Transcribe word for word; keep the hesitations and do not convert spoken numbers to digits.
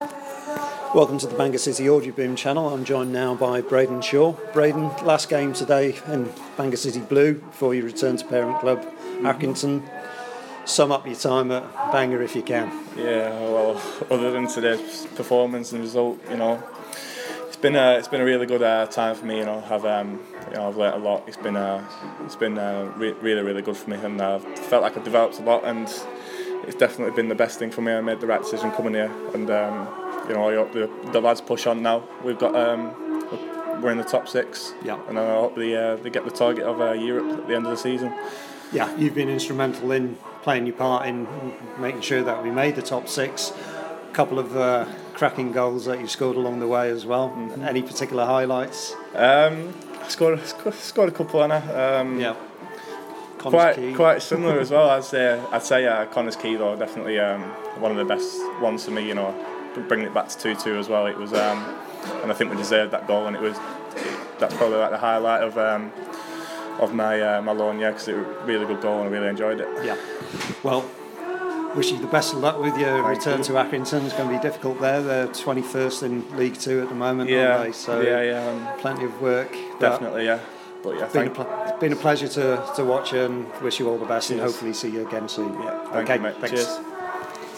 Welcome to the Bangor City Audio Boom channel. I'm joined now by Braden Shaw. Braden, last game today in Bangor City Blue before you return to parent club mm-hmm. Accrington. Sum up your time at Bangor if you can. Yeah, well, other than today's performance and result, you know, it's been a it's been a really good uh, time for me. You know, I've um, you know I've learnt a lot. It's been uh, it's been uh, re- really really good for me, and I've felt like I've developed a lot, and it's definitely been the best thing for me. I made the right decision coming here, and um, you know I hope the, the lads push on now. We've got um, we're in the top six, yeah, and I hope they uh, they get the target of uh, Europe at the end of the season. Yeah, you've been instrumental in playing your part in making sure that we made the top six. A couple of uh, cracking goals that you scored along the way as well. Mm-hmm. Any particular highlights? Um, I scored, scored, scored a couple, Anna. Um, yeah. Quite, Key. quite similar as well. I'd say, I'd say uh, Connor's Key though, definitely um, one of the best ones for me. You know, bringing it back to two two as well. It was, um, and I think we deserved that goal, and it was. That's probably like the highlight of. Um, of my uh, my loan, yeah, because it was a really good goal and I really enjoyed it. Yeah. Well, wish you the best of luck with your Thank return you. to Accrington. It's going to be difficult there. They're twenty-first in League Two at the moment, yeah. aren't they? So yeah, yeah. Um, plenty of work. Definitely, yeah. But yeah, it's been, thank a pl- it's been a pleasure to, to watch you and wish you all the best. Cheers. And hopefully see you again soon. Yeah, thank okay, you, mate. thanks. Cheers.